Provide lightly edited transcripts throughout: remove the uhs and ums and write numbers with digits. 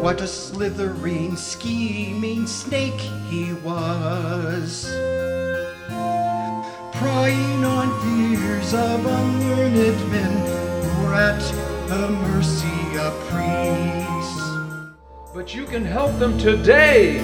What a slithering, scheming snake he was, prying on fears of unlearned men who were at the mercy of priests. But you can help them today.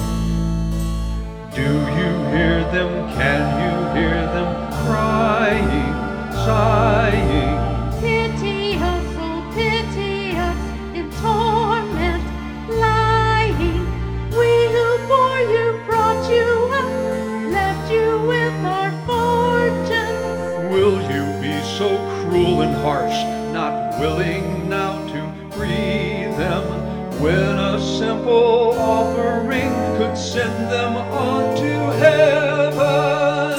Do you hear them? Can you hear them crying, sighing? Pity us, oh pity us, in torment lying. We who bore you, brought you up, left you with our fortunes. Will you be so cruel and harsh, not willing now to free them, when a simple offering could send them on to heaven?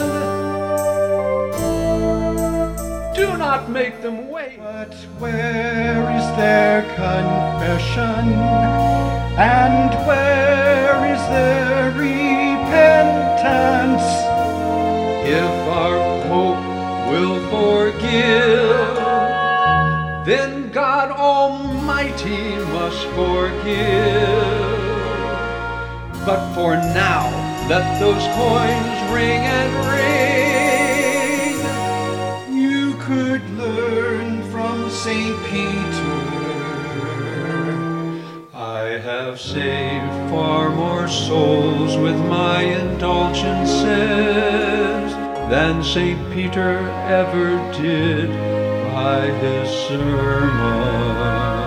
Do not make them wait. But where is their confession? And where is their repentance? If our Pope will forgive, then God Almighty must forgive. But for now, let those coins ring and ring. You could learn from St. Peter. I have saved far more souls with my indulgences than St. Peter ever did by his sermon.